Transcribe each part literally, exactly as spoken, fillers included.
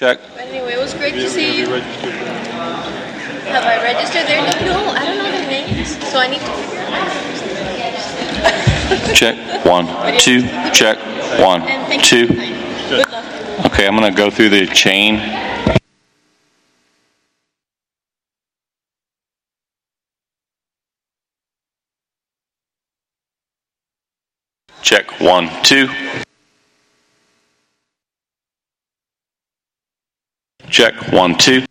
Check. But anyway, it was great to Have see you you. registered? Have I registered their name? No, I don't know their names, so I need to figure it out. Check. One, two. Check. One, And thank two. you. Good luck. Okay, I'm gonna go through the chain. Check. One, two. Check. One, two.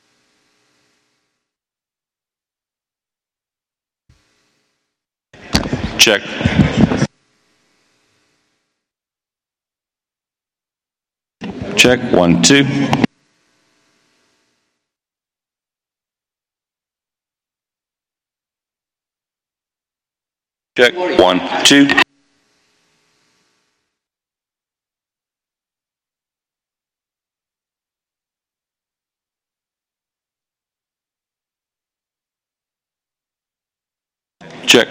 Check. Check. One, two. Check. One, two. Check.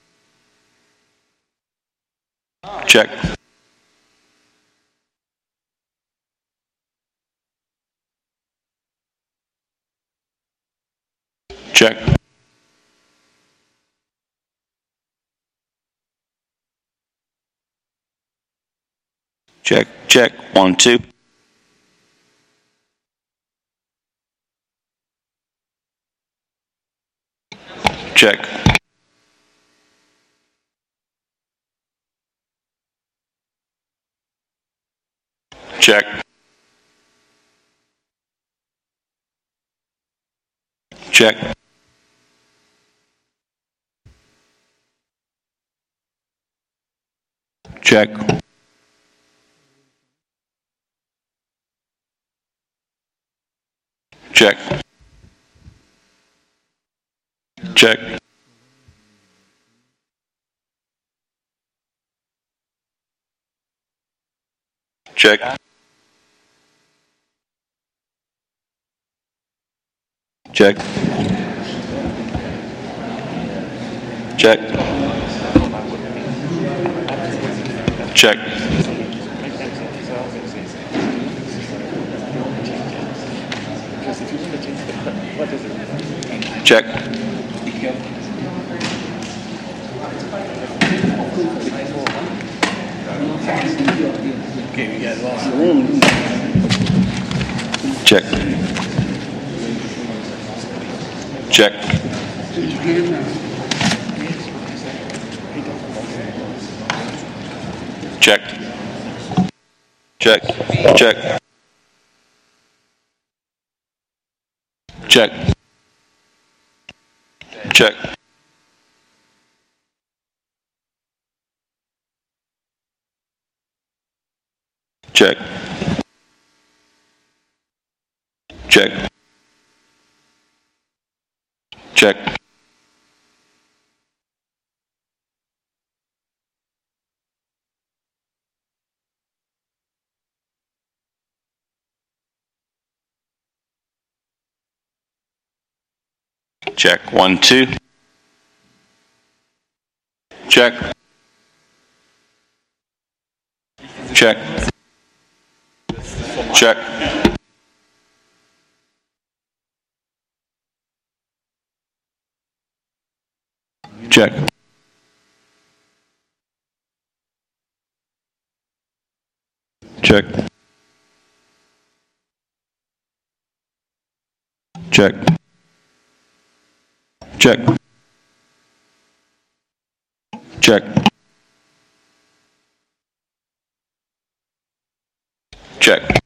Check. Check. Check. Check. One, two. Check. Check. Check. Check. Check. Check. Check. Check. Check. Check. Check. Okay, we got lost the room. Check. Check. Check. Check. Check. Check. Check. Check. Check. Check. Check. One, two. Check. Check. Check. Check. Check. Check. Check. Check. Check.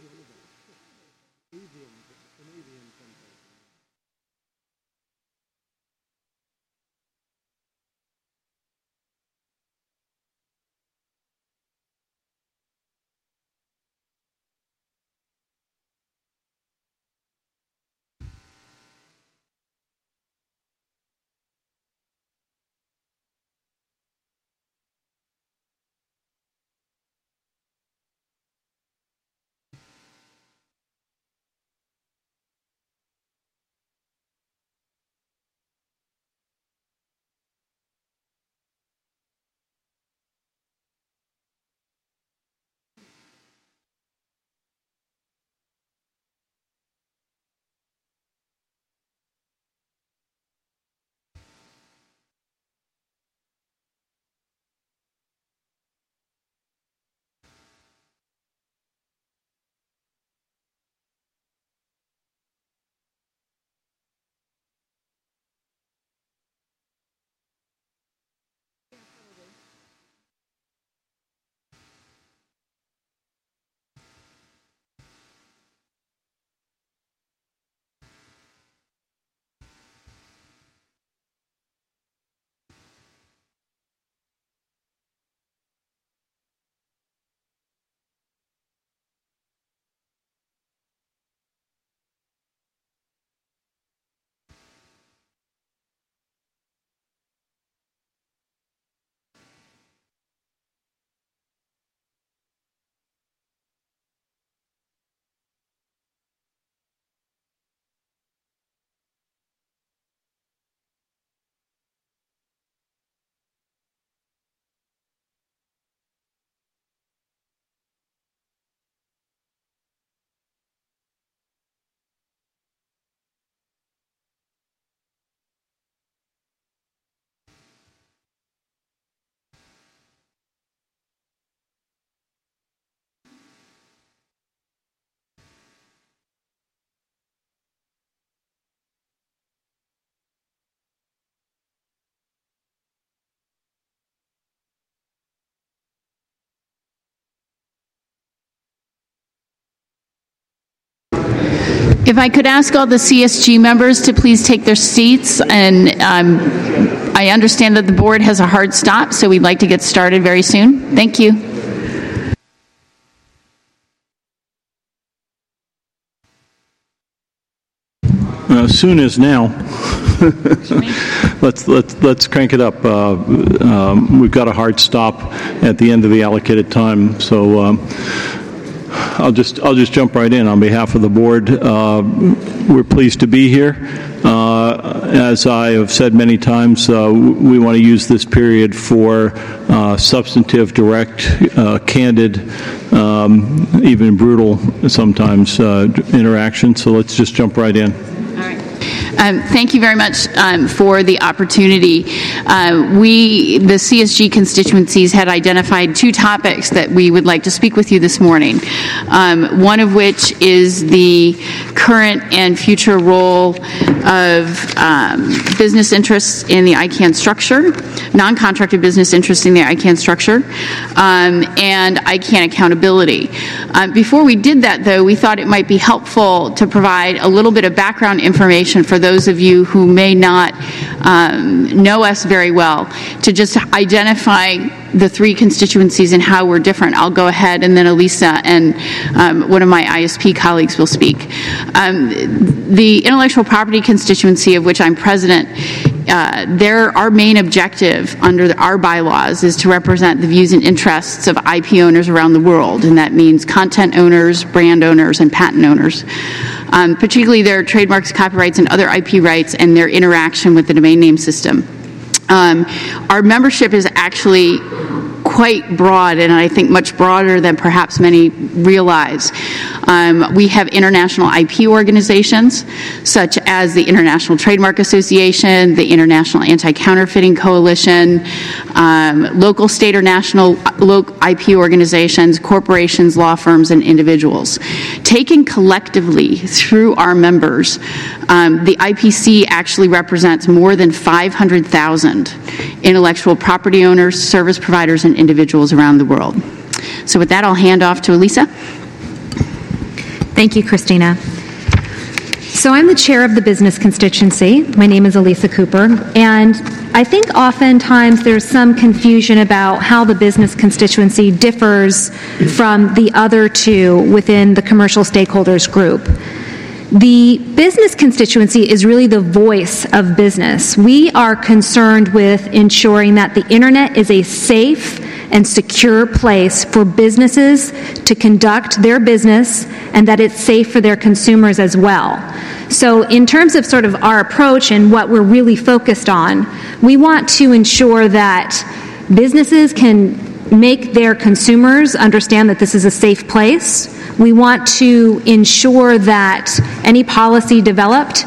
If I could ask all the C S G members to please take their seats, and um, I understand that the board has a hard stop, so we'd like to get started very soon. Thank you. Uh, soon as now. let's let's let's crank it up. Uh, um, we've got a hard stop at the end of the allocated time, so. Um, I'll just I'll just jump right in on behalf of the board. Uh, we're pleased to be here. Uh, as I have said many times, uh, we want to use this period for uh, substantive, direct, uh, candid, um, even brutal sometimes uh, interaction. So let's just jump right in. Um, thank you very much um, for the opportunity. Uh, we, the C S G constituencies, had identified two topics that we would like to speak with you this morning. Um, one of which is the current and future role of um, business interests in the I CANN structure, non-contracted business interests in the I CANN structure, um, and I CANN accountability. Um, before we did that, though, we thought it might be helpful to provide a little bit of background information for those of you who may not um, know us very well, to just identify the three constituencies and how we're different. I'll go ahead, and then Elisa and um, one of my I S P colleagues will speak. Um, the intellectual property constituency, of which I'm president, uh, their, our main objective under the, our bylaws is to represent the views and interests of I P owners around the world, and that means content owners, brand owners, and patent owners. Um, particularly their trademarks, copyrights, and other I P rights, and their interaction with the domain name system. Um, our membership is actually quite broad, and I think much broader than perhaps many realize. Um, we have international I P organizations, such as the International Trademark Association, the International Anti-Counterfeiting Coalition, um, local, state, or national local I P organizations, corporations, law firms, and individuals. Taken collectively through our members, um, the I P C actually represents more than five hundred thousand intellectual property owners, service providers, and individuals around the world. So with that, I'll hand off to Elisa. Thank you, Christina. So I'm the chair of the business constituency. My name is Elisa Cooper, and I think oftentimes there's some confusion about how the business constituency differs from the other two within the commercial stakeholders group. The business constituency is really the voice of business. We are concerned with ensuring that the internet is a safe and secure place for businesses to conduct their business and that it's safe for their consumers as well. So in terms of sort of our approach and what we're really focused on, we want to ensure that businesses can make their consumers understand that this is a safe place. We want to ensure that any policy developed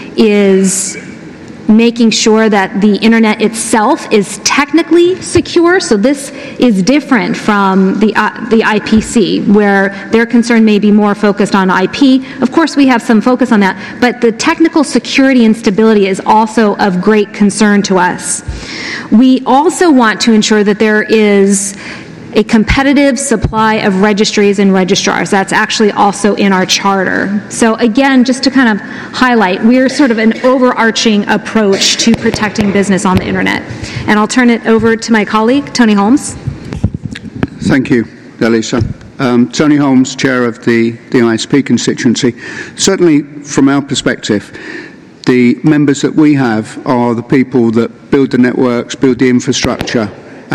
is making sure that the internet itself is technically secure. So this is different from the uh, the I P C, where their concern may be more focused on I P. Of course, we have some focus on that, but the technical security and stability is also of great concern to us. We also want to ensure that there is a competitive supply of registries and registrars. That's actually also in our charter. So again, just to kind of highlight, we're sort of an overarching approach to protecting business on the internet. And I'll turn it over to my colleague, Tony Holmes. Thank you, Elisa. Um, Tony Holmes, chair of the, the I S P constituency. Certainly, from our perspective, the members that we have are the people that build the networks, build the infrastructure,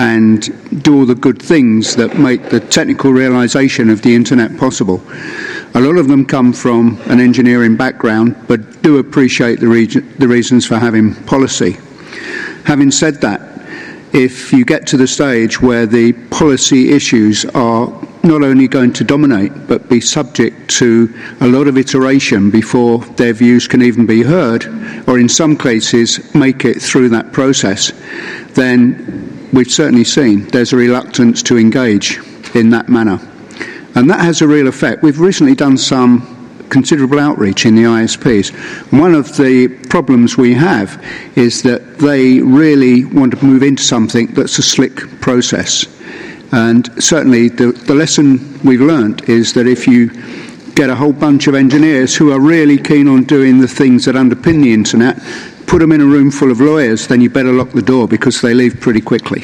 and do all the good things that make the technical realization of the internet possible. A lot of them come from an engineering background, but do appreciate the, region, the reasons for having policy. Having said that, if you get to the stage where the policy issues are not only going to dominate, but be subject to a lot of iteration before their views can even be heard, or in some cases make it through that process, then we've certainly seen there's a reluctance to engage in that manner. And that has a real effect. We've recently done some considerable outreach in the I S Ps. One of the problems we have is that they really want to move into something that's a slick process. And certainly the, the lesson we've learned is that if you get a whole bunch of engineers who are really keen on doing the things that underpin the internet, put them in a room full of lawyers, then you better lock the door because they leave pretty quickly.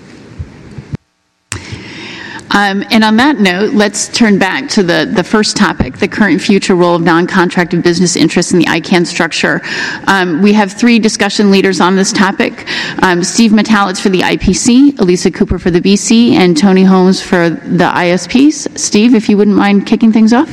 Um, and on that note, let's turn back to the, the first topic, the current and future role of non-contracted business interests in the I CANN structure. Um, we have three discussion leaders on this topic. Um, Steve Metalitz for the I P C, Elisa Cooper for the B C, and Tony Holmes for the I S Ps. Steve, if you wouldn't mind kicking things off.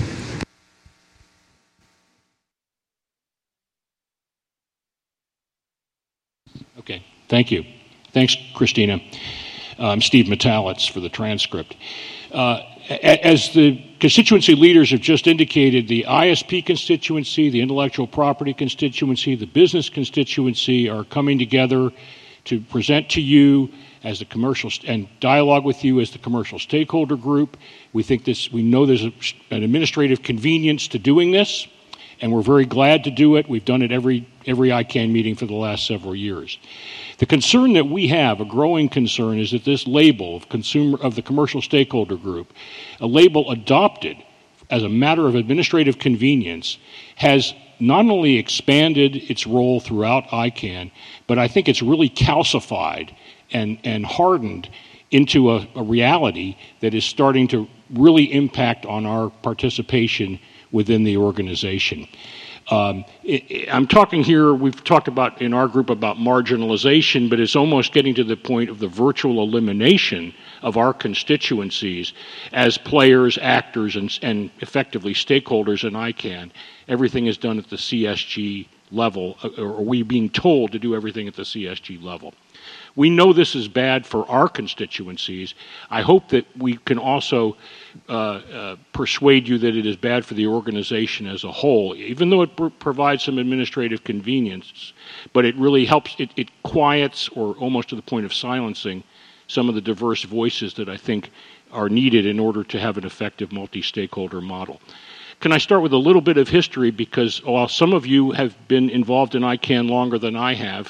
Okay, thank you. Thanks, Christina. I'm Steve Metalitz for the transcript. Uh, as the constituency leaders have just indicated, the I S P constituency, the intellectual property constituency, the business constituency are coming together to present to you as the commercial st- and dialogue with you as the commercial stakeholder group. We think this, we know there's a, an administrative convenience to doing this, and we're very glad to do it. We've done it every every I CANN meeting for the last several years. The concern that we have, a growing concern, is that this label of consumer of the commercial stakeholder group, a label adopted as a matter of administrative convenience, has not only expanded its role throughout I CANN, but I think it's really calcified and, and hardened into a, a reality that is starting to really impact on our participation within the organization. Um, it, it, I'm talking here, we've talked about in our group about marginalization, but it's almost getting to the point of the virtual elimination of our constituencies as players, actors, and, and effectively stakeholders in I CANN. Everything is done at the C S G level, or are we being told to do everything at the C S G level? We know this is bad for our constituencies. I hope that we can also uh, uh, persuade you that it is bad for the organization as a whole, even though it pr- provides some administrative convenience, but it really helps, it, it quiets or almost to the point of silencing some of the diverse voices that I think are needed in order to have an effective multi-stakeholder model. Can I start with a little bit of history, because while some of you have been involved in I CANN longer than I have,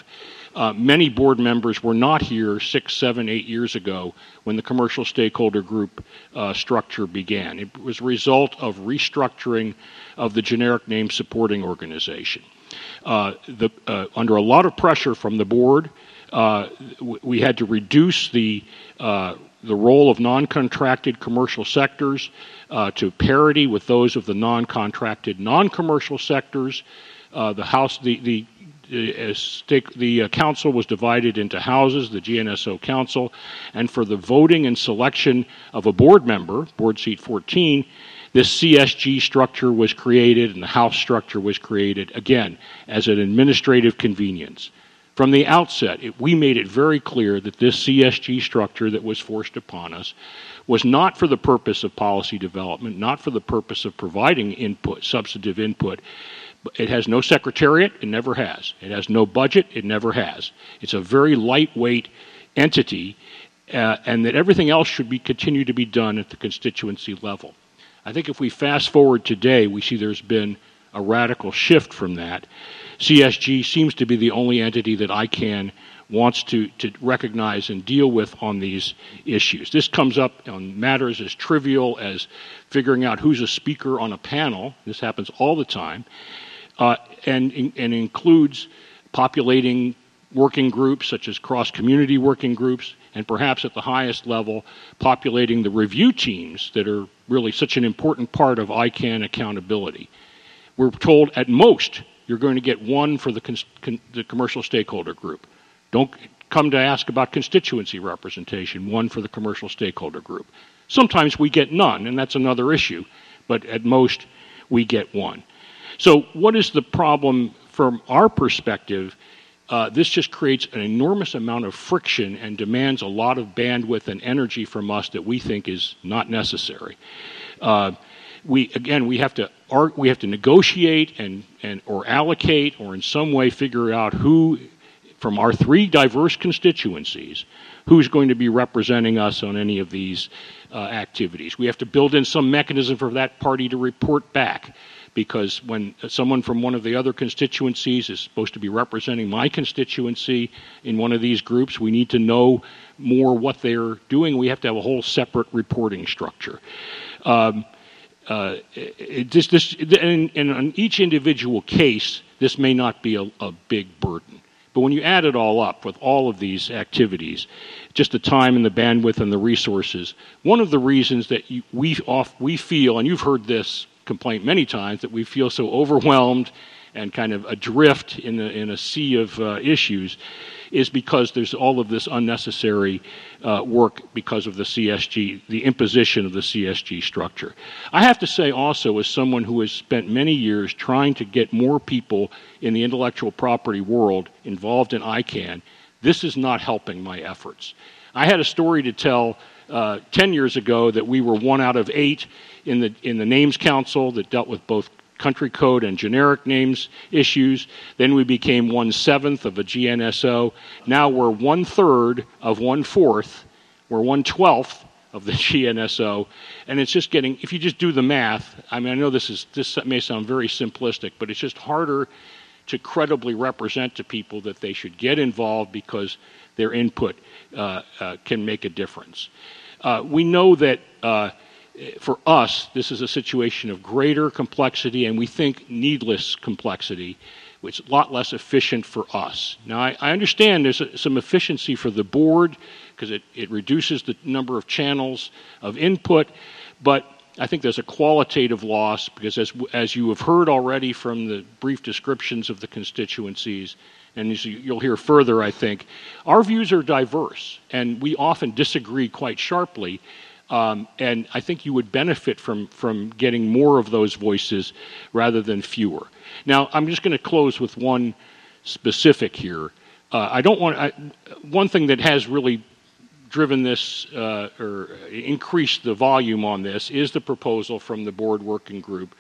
Uh, many board members were not here six, seven, eight years ago when the commercial stakeholder group uh, structure began. It was a result of restructuring of the generic name supporting organization. Uh, the, uh, under a lot of pressure from the board, uh, we had to reduce the uh, the role of non-contracted commercial sectors uh, to parity with those of the non-contracted non-commercial sectors. Uh, the house, the the uh, stake, the uh, council was divided into houses, the G N S O council, and for the voting and selection of a board member, board seat fourteen, this C S G structure was created and the house structure was created, again, as an administrative convenience. From the outset, it, we made it very clear that this C S G structure that was forced upon us was not for the purpose of policy development, not for the purpose of providing input, substantive input. It has no secretariat, it never has. It has no budget, it never has. It's a very lightweight entity, uh, and that everything else should be continue to be done at the constituency level. I think if we fast forward today, we see there's been a radical shift from that. C S G seems to be the only entity that I can wants to, to recognize and deal with on these issues. This comes up on matters as trivial as figuring out who's a speaker on a panel. This happens all the time. Uh, and, and includes populating working groups such as cross-community working groups, and perhaps at the highest level, populating the review teams that are really such an important part of I CANN accountability. We're told at most you're going to get one for the, con con the commercial stakeholder group. Don't come to ask about constituency representation, one for the commercial stakeholder group. Sometimes we get none, and that's another issue, but at most we get one. So what is the problem from our perspective? Uh, this just creates an enormous amount of friction and demands a lot of bandwidth and energy from us that we think is not necessary. Uh, we again, we have to art, we have to negotiate and and or allocate or in some way figure out who, from our three diverse constituencies, who's going to be representing us on any of these uh, activities. We have to build in some mechanism for that party to report back. Because when someone from one of the other constituencies is supposed to be representing my constituency in one of these groups, we need to know more what they're doing. We have to have a whole separate reporting structure. Um, uh, it, this, this, and, and on each individual case, this may not be a, a big burden. But when you add it all up with all of these activities, just the time and the bandwidth and the resources, one of the reasons that you, we, off, we feel, and you've heard this complaint many times, that we feel so overwhelmed and kind of adrift in a, in a sea of uh, issues is because there's all of this unnecessary uh, work because of the C S G, the imposition of the C S G structure. I have to say also, as someone who has spent many years trying to get more people in the intellectual property world involved in I CANN, this is not helping my efforts. I had a story to tell uh, ten years ago that we were one out of eight in the in the Names Council that dealt with both country code and generic names issues. Then we became one-seventh of a G N S O. Now we're one-third of one-fourth. We're one-twelfth of the G N S O. And it's just getting, if you just do the math, I mean, I know this is this may sound very simplistic, but it's just harder to credibly represent to people that they should get involved because their input uh, uh, can make a difference. Uh, we know that uh, for us, this is a situation of greater complexity, and we think needless complexity, which is a lot less efficient for us. Now, I, I understand there's a, some efficiency for the board because it, it reduces the number of channels of input, but I think there's a qualitative loss because as, as you have heard already from the brief descriptions of the constituencies, and as you, you'll hear further, I think, our views are diverse, and we often disagree quite sharply. Um, and I think you would benefit from, from getting more of those voices rather than fewer. Now, I'm just going to close with one specific here. Uh, I don't want I, one thing that has really driven this uh, or increased the volume on this is the proposal from the board working group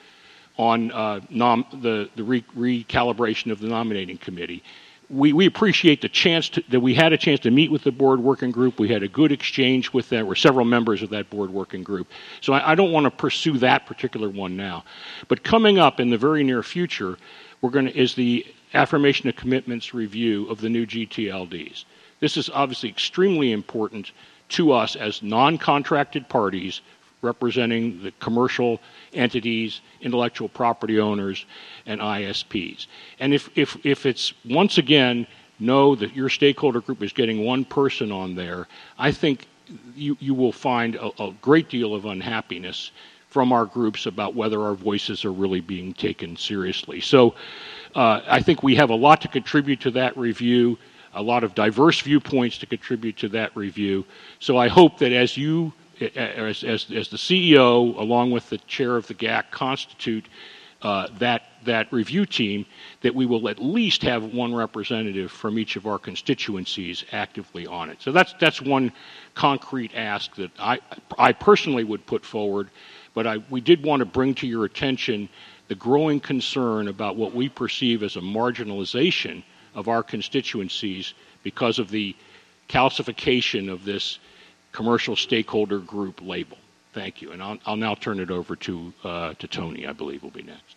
on uh, nom the, the re recalibration of the nominating committee. We, we appreciate the chance to, that we had a chance to meet with the board working group. We had a good exchange with them. There were several members of that board working group. So I, I don't want to pursue that particular one now. But coming up in the very near future, we're going to, is the affirmation of commitments review of the new G T L Ds. This is obviously extremely important to us as non-contracted parties representing the commercial entities, intellectual property owners, and I S Ps. And if, if, if it's, once again, know that your stakeholder group is getting one person on there, I think you, you will find a, a great deal of unhappiness from our groups about whether our voices are really being taken seriously. So uh, I think we have a lot to contribute to that review, a lot of diverse viewpoints to contribute to that review. So I hope that as you, as, as, as the C E O, along with the chair of the G A C, constitute uh, that, that review team, that we will at least have one representative from each of our constituencies actively on it. So that's, that's one concrete ask that I, I personally would put forward, but I, we did want to bring to your attention the growing concern about what we perceive as a marginalization of our constituencies because of the calcification of this commercial stakeholder group label. Thank you. And I'll, I'll now turn it over to, uh, to Tony, I believe, will be next.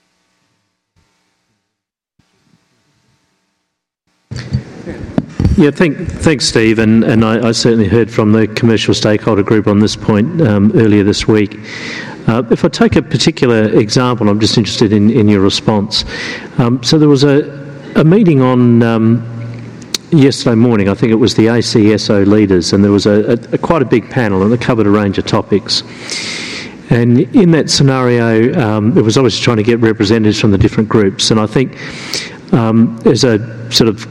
Yeah, thank, thanks, Steve. And, and I, I certainly heard from the commercial stakeholder group on this point um, earlier this week. Uh, if I take a particular example, I'm just interested in, in your response. Um, so there was a, a meeting on um, yesterday morning, I think it was the A C S O leaders, and there was a, a, a quite a big panel, and it covered a range of topics. And in that scenario, um, it was obviously trying to get representatives from the different groups. And I think um, there's a sort of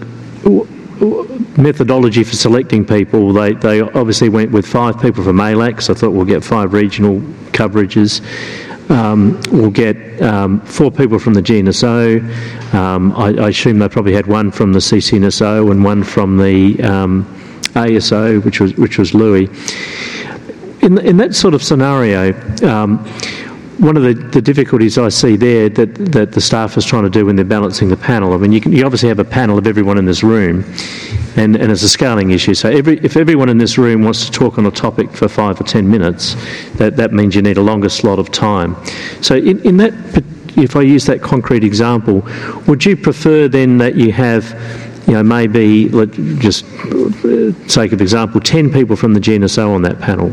methodology for selecting people. They they obviously went with five people from A LAC, so I thought we'll get five regional coverages. Um, we'll get um, four people from the G N S O. Um, I, I assume they probably had one from the C C N S O and one from the um, A S O, which was which was Louis. In in that sort of scenario, um, one of the, the difficulties I see there that, that the staff is trying to do when they're balancing the panel, I mean, you, can, you obviously have a panel of everyone in this room, and, and it's a scaling issue. So every, if everyone in this room wants to talk on a topic for five or ten minutes, that, that means you need a longer slot of time. So in, in that, if I use that concrete example, would you prefer then that you have, you know, maybe, let just sake of example, ten people from the G N S O on that panel?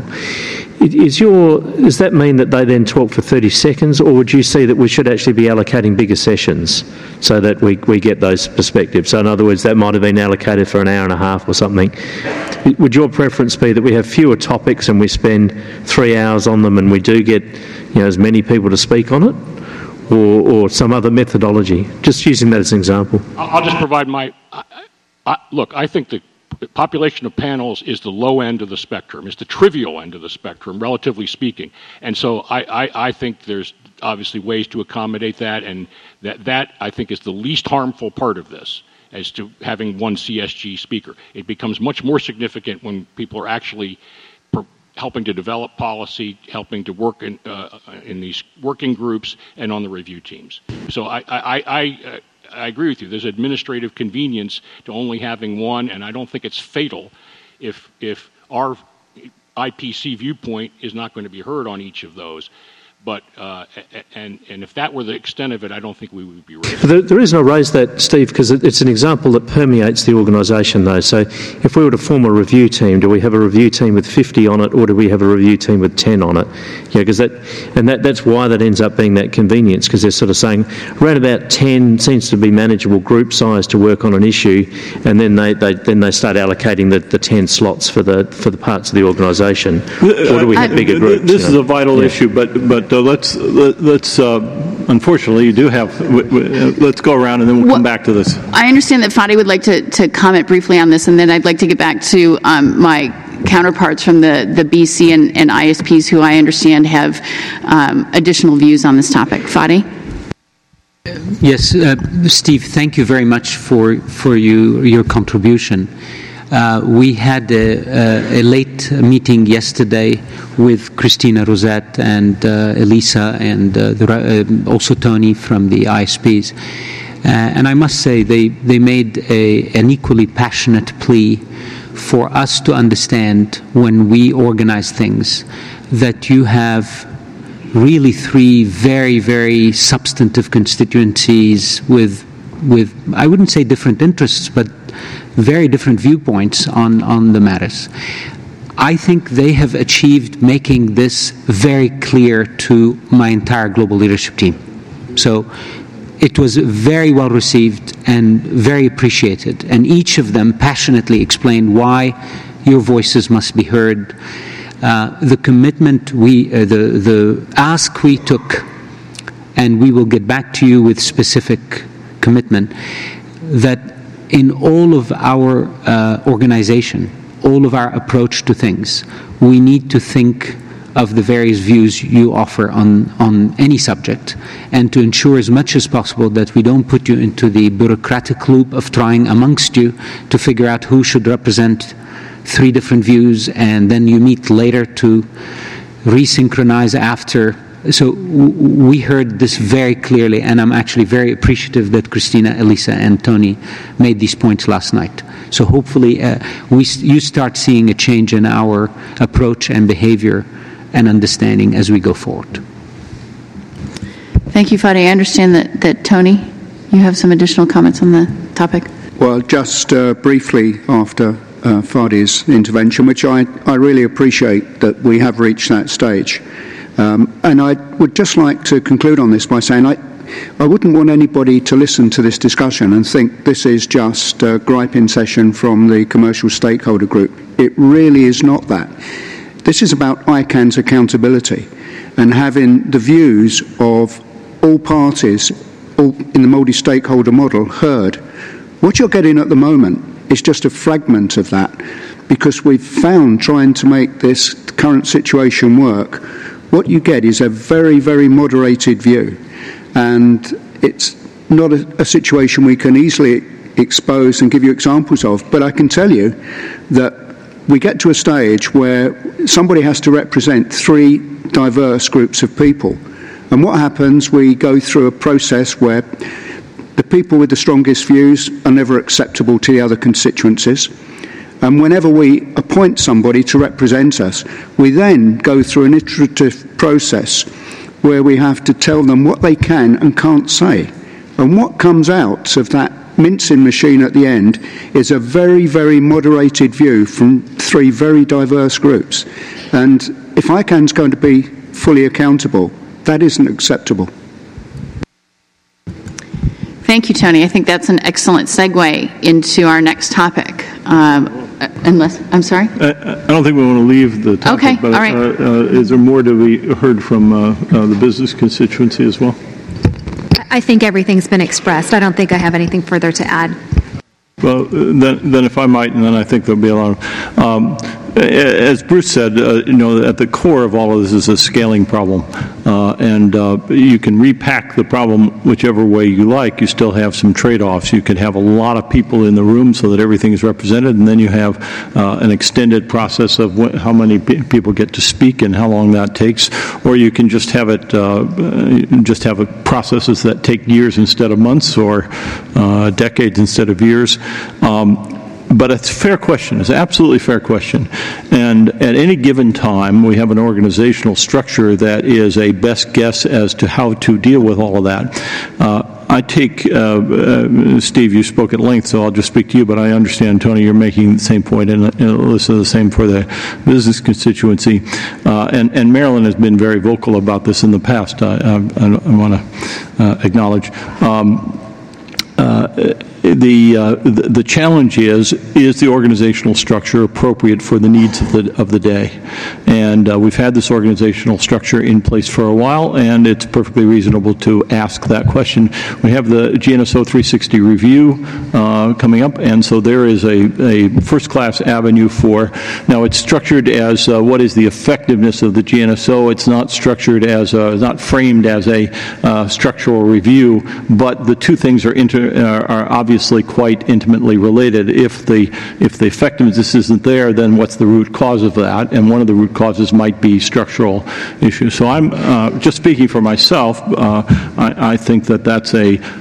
Is your, does that mean that they then talk for thirty seconds, or would you see that we should actually be allocating bigger sessions so that we, we get those perspectives? So in other words, that might have been allocated for an hour and a half or something. Would your preference be that we have fewer topics and we spend three hours on them and we do get, you know, as many people to speak on it, or, or some other methodology? Just using that as an example. I'll just provide my, I, I, look, I think the population of panels is the low end of the spectrum. It's the trivial end of the spectrum, relatively speaking. And so I, I, I think there's obviously ways to accommodate that, and that, that, I think, is the least harmful part of this, as to having one C S G speaker. It becomes much more significant when people are actually per- helping to develop policy, helping to work in, uh, in these working groups and on the review teams. So I, I, I, uh, I agree with you. There's administrative convenience to only having one, and I don't think it's fatal if if our I P C viewpoint is not going to be heard on each of those. But uh, and and if that were the extent of it, I don't think we would be raising. The, the reason I raised that, Steve, because it, it's an example that permeates the organisation, though. So, if we were to form a review team, do we have a review team with fifty on it, or do we have a review team with ten on it? Yeah, because that and that that's why that ends up being that convenience, because they're sort of saying around about ten seems to be manageable group size to work on an issue, and then they, they then they start allocating the, the ten slots for the for the parts of the organisation. Or do we have bigger groups? This you is know? a vital yeah. issue, but but. Uh, let's let's uh, unfortunately you do have w- w- let's go around and then we'll well, come back to this. I understand that Fadi would like to, to comment briefly on this, and then I'd like to get back to um, my counterparts from the, the B C and, and I S Ps who I understand have um, additional views on this topic. Fadi? Yes, uh, Steve, thank you very much for, for you, your contribution. Uh, we had a, a, a late meeting yesterday with Christina Rosette and uh, Elisa and uh, the, uh, also Tony from the I S Ps. Uh, and I must say they, they made a, an equally passionate plea for us to understand when we organize things that you have really three very, very substantive constituencies with with, I wouldn't say different interests, but very different viewpoints on, on the matters. I think they have achieved making this very clear to my entire global leadership team. So it was very well received and very appreciated. And each of them passionately explained why your voices must be heard. Uh, the commitment we, uh, the, the ask we took, and we will get back to you with specific commitment, that in all of our uh, organization, all of our approach to things, we need to think of the various views you offer on, on any subject, and to ensure as much as possible that we don't put you into the bureaucratic loop of trying amongst you to figure out who should represent three different views, and then you meet later to resynchronize after. So w- we heard this very clearly, and I'm actually very appreciative that Christina, Elisa, and Tony made these points last night. So hopefully uh, we, you start seeing a change in our approach and behavior and understanding as we go forward. Thank you, Fadi. I understand that, that Tony, you have some additional comments on the topic. Well, just uh, briefly after uh, Fadi's intervention, which I, I really appreciate that we have reached that stage. Um, and I would just like to conclude on this by saying I, I wouldn't want anybody to listen to this discussion and think this is just a griping session from the commercial stakeholder group. It really is not that. This is about I CAN's accountability and having the views of all parties all in the multi-stakeholder model heard. What you're getting at the moment is just a fragment of that, because we've found, trying to make this current situation work, what you get is a very, very moderated view. And it's not a, a situation we can easily expose and give you examples of, but I can tell you that we get to a stage where somebody has to represent three diverse groups of people. And what happens, we go through a process where the people with the strongest views are never acceptable to the other constituencies. And whenever we appoint somebody to represent us, we then go through an iterative process where we have to tell them what they can and can't say. And what comes out of that mincing machine at the end is a very, very moderated view from three very diverse groups. And if I CAN's going to be fully accountable, that isn't acceptable. Thank you, Tony. I think that's an excellent segue into our next topic. Um, unless, I'm sorry? I, I don't think we want to leave the topic, okay, but all right. uh, uh, is there more to be heard from uh, uh, the business constituency as well? I think everything's been expressed. I don't think I have anything further to add. Well, then, then if I might, and then I think there'll be a lot of... Um, as Bruce said, uh, you know, at the core of all of this is a scaling problem. Uh, and uh, you can repack the problem whichever way you like. You still have some trade-offs. You could have a lot of people in the room so that everything is represented, and then you have uh, an extended process of wh- how many p- people get to speak and how long that takes. Or you can just have it, uh, just have a processes that take years instead of months, or uh, decades instead of years. Um, But it's a fair question. It's an absolutely fair question. And at any given time, we have an organizational structure that is a best guess as to how to deal with all of that. Uh, I take, uh, uh, Steve, you spoke at length, so I'll just speak to you, but I understand, Tony, you're making the same point, and Alyssa, the same for the business constituency. Uh, and, and Marilyn has been very vocal about this in the past, I, I, I want to uh, acknowledge. Um, uh, The, uh, the the challenge is is the organizational structure appropriate for the needs of the of the day, and uh, we've had this organizational structure in place for a while, and it's perfectly reasonable to ask that question. We have the G N S O three sixty review uh, coming up, and so there is a, a first-class avenue for. Now it's structured as uh, what is the effectiveness of the G N S O. It's not structured as a, not framed as a uh, structural review, but the two things are inter, are, are obviously obviously quite intimately related. If the if the effectiveness isn't there, then what's the root cause of that? And one of the root causes might be structural issues. So I'm uh, just speaking for myself. Uh, I, I think that that's a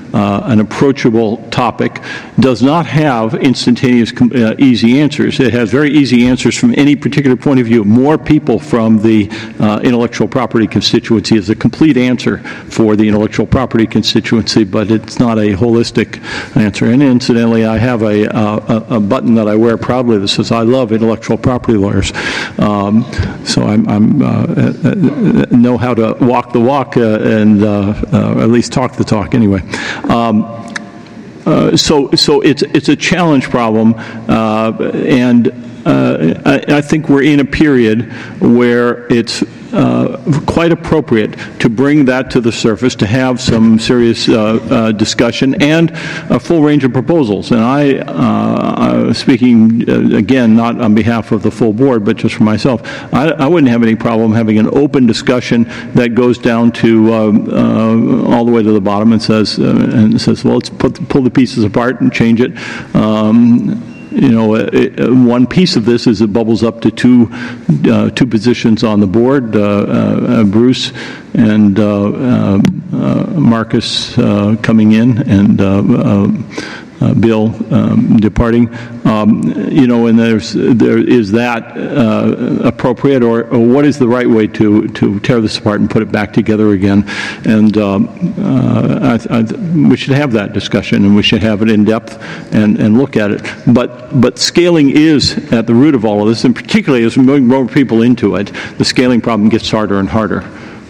uh, an approachable topic, does not have instantaneous, uh, easy answers. It has very easy answers from any particular point of view. More people from the uh, intellectual property constituency is a complete answer for the intellectual property constituency, but it's not a holistic answer. And incidentally, I have a, uh, a, a button that I wear proudly that says, "I love intellectual property lawyers." Um, so I'm, I'm uh, know how to walk the walk uh, and uh, uh, at least talk the talk anyway. Um, uh, so, so it's it's a challenge problem, uh, and uh, I, I think we're in a period where it's Uh, quite appropriate to bring that to the surface, to have some serious uh, uh, discussion and a full range of proposals. And I, uh, speaking uh, again, not on behalf of the full board, but just for myself, I, I wouldn't have any problem having an open discussion that goes down to uh, uh, all the way to the bottom and says, uh, and says, well, let's put, pull the pieces apart and change it. Um, You know, it, one piece of this is it bubbles up to two uh, two positions on the board, uh, uh, Bruce and uh, uh, uh, Marcus uh, coming in, and uh, uh, uh, Bill um, departing. Um, you know, and there's there is that uh, appropriate, or, or what is the right way to to tear this apart and put it back together again? And um, uh, I, I, we should have that discussion, and we should have it in depth and, and look at it. But but scaling is at the root of all of this, and particularly as we bring more people into it, the scaling problem gets harder and harder.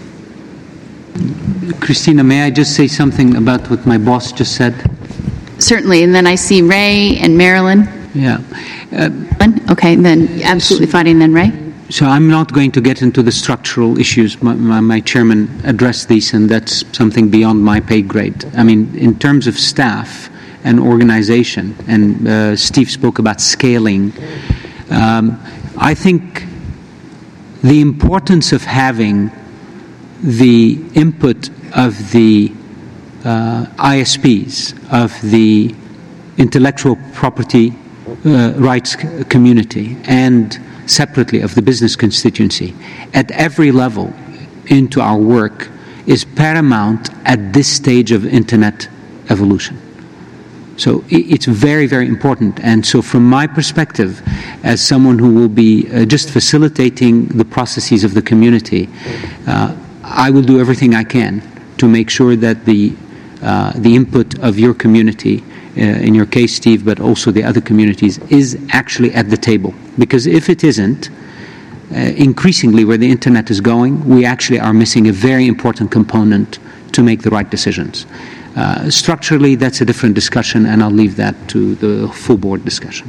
Christina, may I just say something about what my boss just said? Certainly, and then I see Ray and Marilyn. Yeah. Uh, okay, then absolutely fine, and then Ray. So I'm not going to get into the structural issues. My, my, my chairman addressed these, and that's something beyond my pay grade. I mean, in terms of staff and organization, and uh, Steve spoke about scaling, um, I think the importance of having the input of the uh, I S Ps, of the intellectual property uh, rights community, and separately of the business constituency, at every level into our work is paramount at this stage of Internet evolution. So it's very, very important. And so from my perspective, as someone who will be uh, just facilitating the processes of the community, uh, I will do everything I can to make sure that the uh, the input of your community, uh, in your case, Steve, but also the other communities, is actually at the table. Because if it isn't, uh, increasingly where the Internet is going, we actually are missing a very important component to make the right decisions. Uh, structurally, that's a different discussion, and I'll leave that to the full board discussion.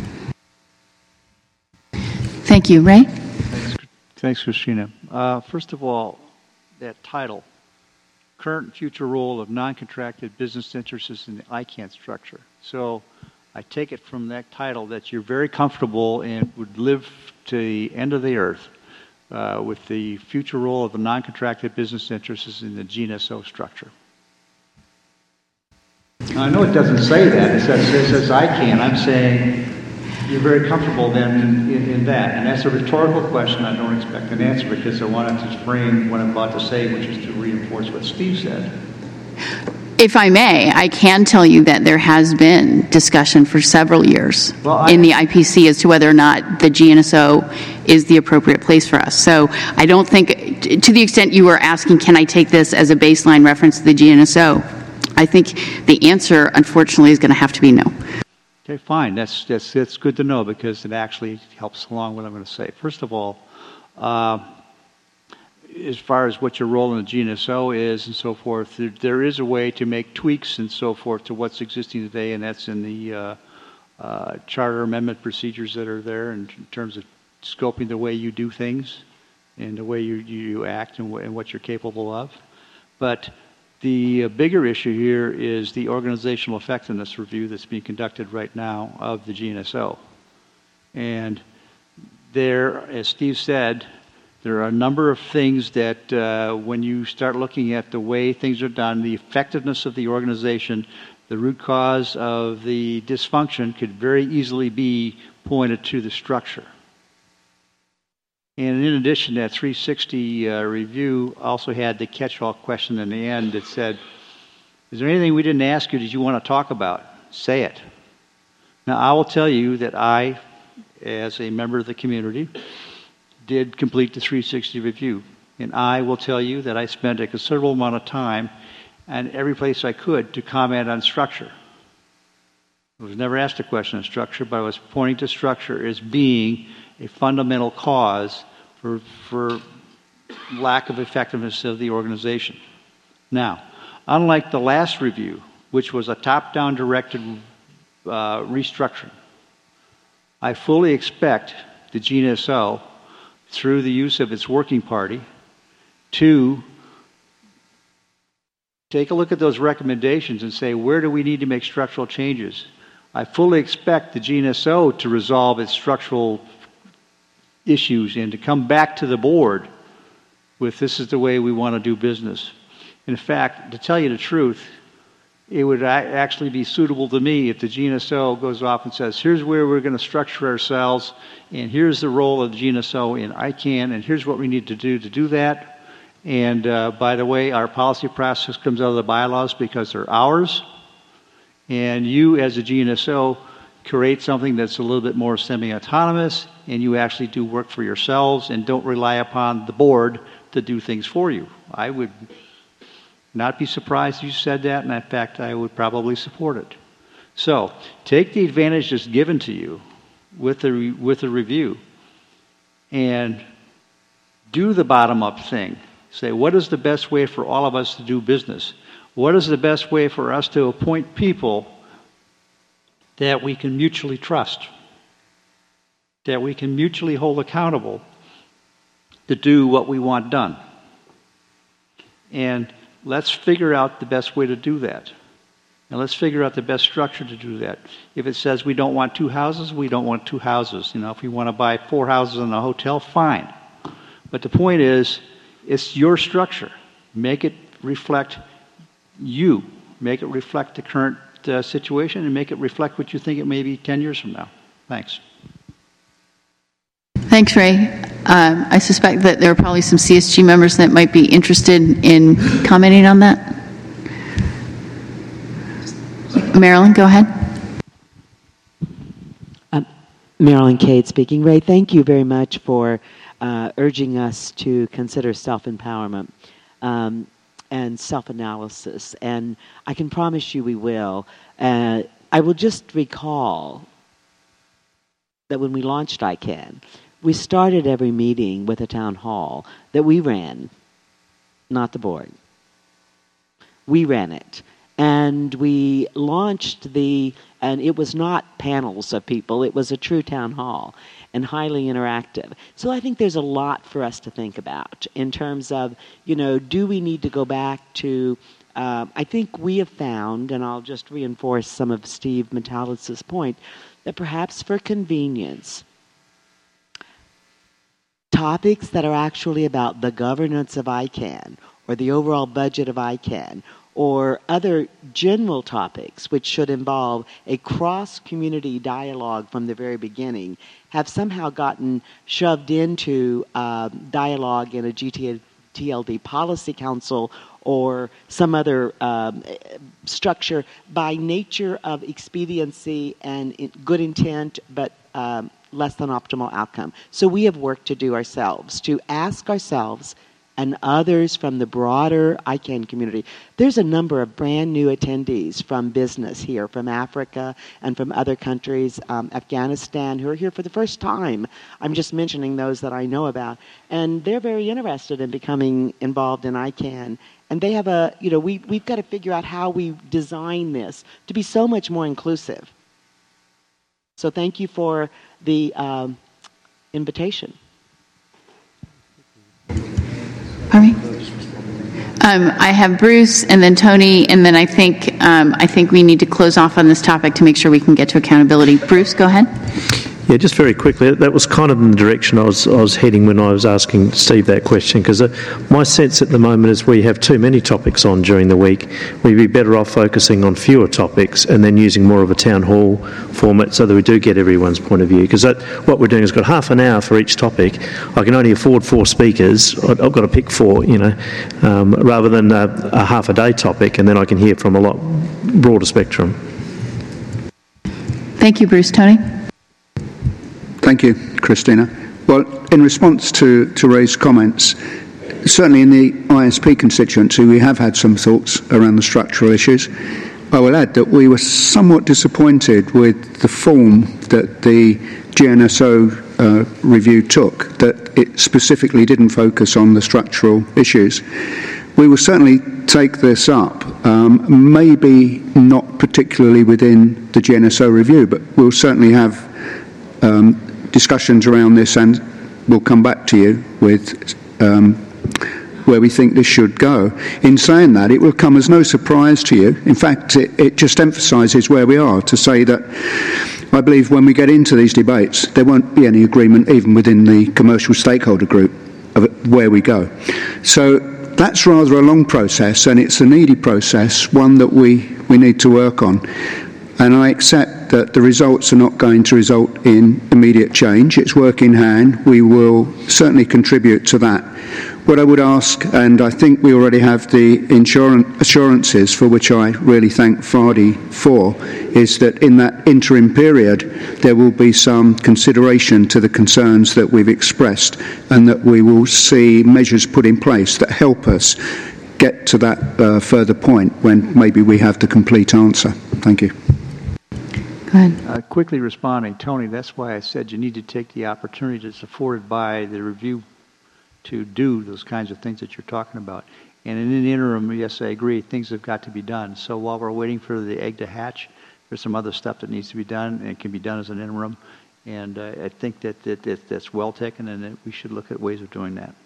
Thank you. Ray? Thanks, Thanks Christina. Uh, first of all, that title, Current and Future Role of Non-Contracted Business Interests in the I CANN Structure. So I take it from that title that you're very comfortable and would live to the end of the earth uh, with the future role of the non-contracted business interests in the G N S O structure. Now, I know it doesn't say that. It says, it says I CANN. I'm saying you're very comfortable then in, in, in that. And that's a rhetorical question. I don't expect an answer because I wanted to frame what I'm about to say, which is to reinforce what Steve said. If I may, I can tell you that there has been discussion for several years well, I, in the I P C as to whether or not the G N S O is the appropriate place for us. So I don't think, to the extent you were asking, can I take this as a baseline reference to the G N S O, I think the answer, unfortunately, is going to have to be no. Okay, fine. That's, that's, that's good to know because it actually helps along what I'm going to say. First of all, uh, as far as what your role in the G N S O is and so forth, there, there is a way to make tweaks and so forth to what's existing today, and that's in the uh, uh, charter amendment procedures that are there in, in terms of scoping the way you do things and the way you, you act and, w- and what you're capable of. But the uh, bigger issue here is the organizational effectiveness review that's being conducted right now of the G N S O. And there, as Steve said, there are a number of things that uh, when you start looking at the way things are done, the effectiveness of the organization, the root cause of the dysfunction could very easily be pointed to the structure. And in addition, that three sixty uh, review also had the catch-all question in the end that said Is there anything we didn't ask you that you want to talk about? Say it. Now, I will tell you that I, as a member of the community, did complete the three sixty review. And I will tell you that I spent a considerable amount of time and every place I could to comment on structure. I was never asked a question on structure, but I was pointing to structure as being a fundamental cause for, for lack of effectiveness of the organization. Now, unlike the last review, which was a top-down directed uh, restructuring, I fully expect the G N S O, through the use of its working party, to take a look at those recommendations and say, where do we need to make structural changes? I fully expect the G N S O to resolve its structural issues and to come back to the board with this is the way we want to do business. In fact, to tell you the truth, it would actually be suitable to me if the G N S O goes off and says, here's where we're going to structure ourselves, and here's the role of the G N S O in I CANN, and here's what we need to do to do that. And uh, by the way, our policy process comes out of the bylaws because they're ours. And you, as a G N S O, create something that's a little bit more semi-autonomous, and you actually do work for yourselves and don't rely upon the board to do things for you. I would not be surprised if you said that, and in fact, I would probably support it. So, take the advantage that's given to you with the, re- with the review and do the bottom-up thing. Say, what is the best way for all of us to do business? What is the best way for us to appoint people that we can mutually trust, that we can mutually hold accountable to do what we want done? And let's figure out the best way to do that. And let's figure out the best structure to do that. If it says we don't want two houses, we don't want two houses. You know, if we want to buy four houses in a hotel, fine. But the point is, it's your structure. Make it reflect you. Make it reflect the current uh, situation and make it reflect what you think it may be ten years from now. Thanks. Thanks, Ray. Um, I suspect that there are probably some C S G members that might be interested in commenting on that. Marilyn, go ahead. Um, Marilyn Cade speaking. Ray, thank you very much for uh, urging us to consider self-empowerment um, and self-analysis. And I can promise you we will. Uh, I will just recall that when we launched I CANN, we started every meeting with a town hall that we ran, not the board. We ran it. And we launched the, and it was not panels of people, it was a true town hall and highly interactive. So I think there's a lot for us to think about in terms of, you know, do we need to go back to, uh, I think we have found, and I'll just reinforce some of Steve Metalitz's point, that perhaps for convenience, topics that are actually about the governance of I CANN or the overall budget of I CANN or other general topics which should involve a cross-community dialogue from the very beginning have somehow gotten shoved into uh, dialogue in a G T L D policy council or some other um, structure by nature of expediency and good intent, but um, less than optimal outcome. So we have work to do ourselves, to ask ourselves and others from the broader I CANN community. There's a number of brand new attendees from business here, from Africa and from other countries, um, Afghanistan, who are here for the first time. I'm just mentioning those that I know about. And they're very interested in becoming involved in I CANN. And they have a, you know, we, we've got to figure out how we design this to be so much more inclusive. So thank you for the um, invitation. All right. Um, I have Bruce and then Tony, and then I think um, I think we need to close off on this topic to make sure we can get to accountability. Bruce, go ahead. Yeah, just very quickly, that was kind of in the direction I was, I was heading when I was asking Steve that question, because uh, my sense at the moment is we have too many topics on during the week. We'd be better off focusing on fewer topics and then using more of a town hall format so that we do get everyone's point of view, because what we're doing is got half an hour for each topic. I can only afford four speakers. I've got to pick four, you know, um, rather than a, a half a day topic, and then I can hear from a lot broader spectrum. Thank you, Bruce. Tony? Thank you, Christina. Well, in response to, to Ray's comments, certainly in the I S P constituency, we have had some thoughts around the structural issues. I will add that we were somewhat disappointed with the form that the G N S O uh, review took, that it specifically didn't focus on the structural issues. We will certainly take this up, um, maybe not particularly within the G N S O review, but we'll certainly have um, discussions around this, and we'll come back to you with um, where we think this should go. In saying that, it will come as no surprise to you. In fact, it, it just emphasises where we are, to say that I believe when we get into these debates, there won't be any agreement even within the commercial stakeholder group of where we go. So that's rather a long process, and it's a needy process, one that we, we need to work on. And I accept that the results are not going to result in immediate change. It's work in hand. We will certainly contribute to that. What I would ask, and I think we already have the insurance assurances, for which I really thank Fradi for, is that in that interim period there will be some consideration to the concerns that we've expressed, and that we will see measures put in place that help us get to that uh, further point when maybe we have the complete answer. Thank you. Go ahead. Uh, quickly responding, Tony, that's why I said you need to take the opportunity that's afforded by the review to do those kinds of things that you're talking about. And in the interim, yes, I agree, things have got to be done. So while we're waiting for the egg to hatch, there's some other stuff that needs to be done, and it can be done as an interim. And uh, I think that, that, that that's well taken, and that we should look at ways of doing that.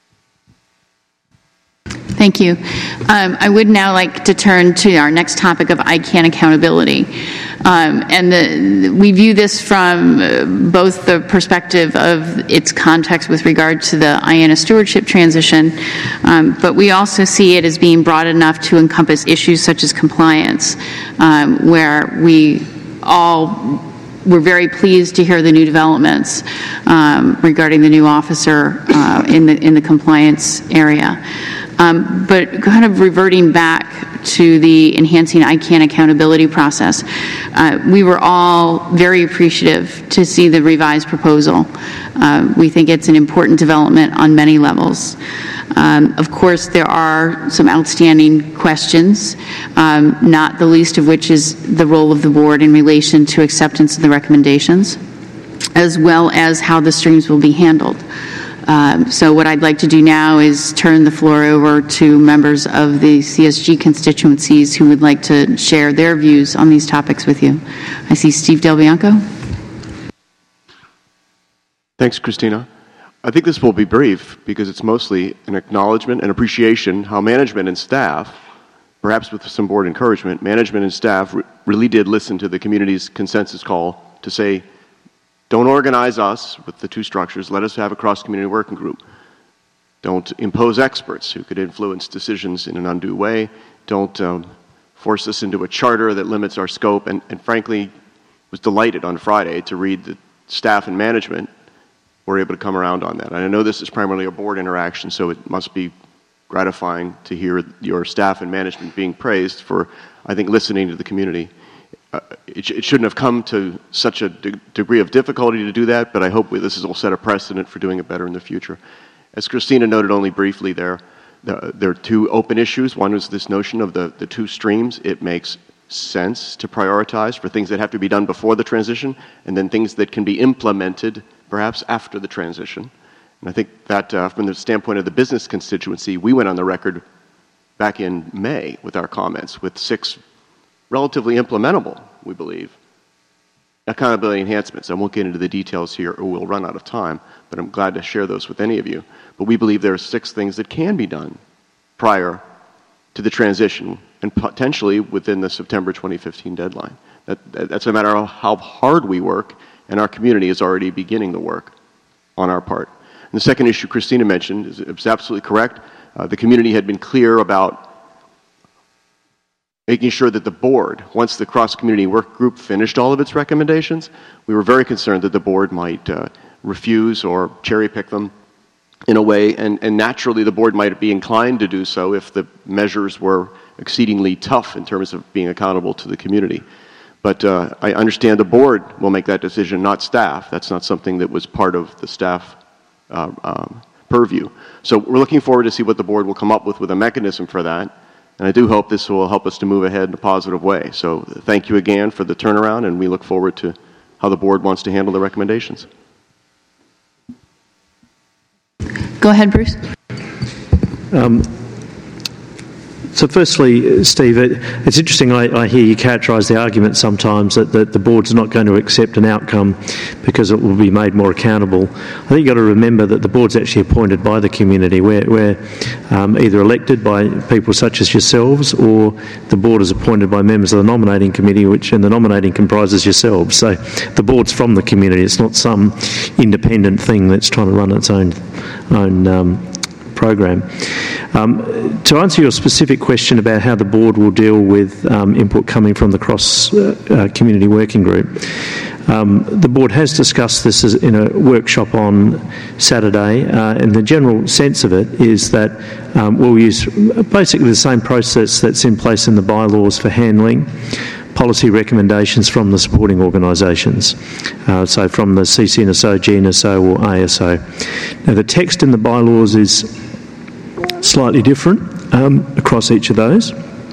Thank you. Um, I would now like to turn to our next topic of I CANN accountability. Um, and the, we view this from uh, both the perspective of its context with regard to the I A N A stewardship transition, um, but we also see it as being broad enough to encompass issues such as compliance, um, where we all we're very pleased to hear the new developments um, regarding the new officer uh, in the in the compliance area. Um, but kind of reverting back to the enhancing I CANN accountability process, uh, we were all very appreciative to see the revised proposal. Uh, we think it's an important development on many levels. Um, of course, there are some outstanding questions, um, not the least of which is the role of the board in relation to acceptance of the recommendations, as well as how the streams will be handled. Um, so what I'd like to do now is turn the floor over to members of the C S G constituencies who would like to share their views on these topics with you. I see Steve Del Bianco. Thanks, Christina. I think this will be brief because it's mostly an acknowledgement and appreciation how management and staff, perhaps with some board encouragement, management and staff re- really did listen to the community's consensus call to say, don't organize us with the two structures. Let us have a cross-community working group. Don't impose experts who could influence decisions in an undue way. Don't um, force us into a charter that limits our scope. And, and frankly, was delighted on Friday to read that staff and management were able to come around on that. And I know this is primarily a board interaction, so it must be gratifying to hear your staff and management being praised for, I think, listening to the community. Uh, it, sh- it shouldn't have come to such a de- degree of difficulty to do that, but I hope we, this will set a precedent for doing it better in the future. As Christina noted only briefly there, the, there are two open issues. One is this notion of the, the two streams. It makes sense to prioritize for things that have to be done before the transition, and then things that can be implemented perhaps after the transition. And I think that uh, from the standpoint of the business constituency, we went on the record back in May with our comments with six relatively implementable, we believe, accountability enhancements. I won't get into the details here or we'll run out of time, but I'm glad to share those with any of you. But we believe there are six things that can be done prior to the transition and potentially within the September twenty fifteen deadline. That, that's a matter of how hard we work and our community is already beginning the work on our part. And the second issue Christina mentioned is, is absolutely correct. Uh, the community had been clear about making sure that the board, once the cross-community work group finished all of its recommendations, we were very concerned that the board might uh, refuse or cherry-pick them in a way, and, and naturally the board might be inclined to do so if the measures were exceedingly tough in terms of being accountable to the community. But uh, I understand the board will make that decision, not staff. That's not something that was part of the staff uh, um, purview. So we're looking forward to see what the board will come up with with a mechanism for that. And I do hope this will help us to move ahead in a positive way. So thank you again for the turnaround, and we look forward to how the board wants to handle the recommendations. Go ahead, Bruce. Um, So firstly, Steve, it, it's interesting, I, I hear you characterise the argument sometimes that, that the board's not going to accept an outcome because it will be made more accountable. I think you've got to remember that the board's actually appointed by the community. We're, we're um, either elected by people such as yourselves, or the board is appointed by members of the nominating committee, which and the nominating comprises yourselves. So the board's from the community. It's not some independent thing that's trying to run its own, own um, program. Um, to answer your specific question about how the board will deal with um, input coming from the cross-community uh, uh, working group, um, the board has discussed this as in a workshop on Saturday, uh, and the general sense of it is that um, we'll use basically the same process that's in place in the bylaws for handling policy recommendations from the supporting organisations, uh, so from the C C N S O, G N S O or A S O. Now the text in the bylaws is slightly different um, across each of those.